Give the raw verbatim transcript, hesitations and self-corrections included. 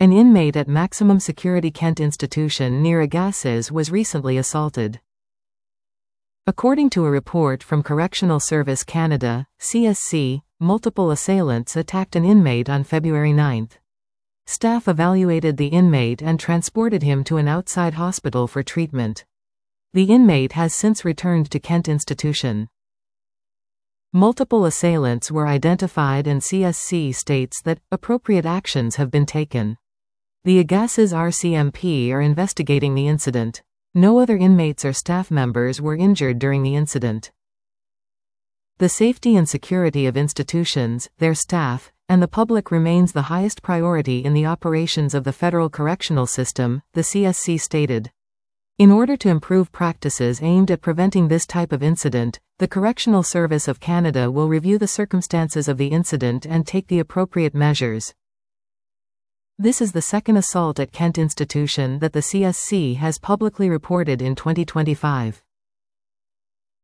An inmate at maximum security Kent Institution near Agassiz was recently assaulted. According to a report from Correctional Service Canada, C S C, multiple assailants attacked an inmate on February ninth. Staff evaluated the inmate and transported him to an outside hospital for treatment. The inmate has since returned to Kent Institution. Multiple assailants were identified and C S C states that appropriate actions have been taken. The Agassiz R C M P are investigating the incident. No other inmates or staff members were injured during the incident. The safety and security of institutions, their staff, and the public remains the highest priority in the operations of the federal correctional system, the C S C stated. In order to improve practices aimed at preventing this type of incident, the Correctional Service of Canada will review the circumstances of the incident and take the appropriate measures. This is the second assault at Kent Institution that the C S C has publicly reported in twenty twenty-five.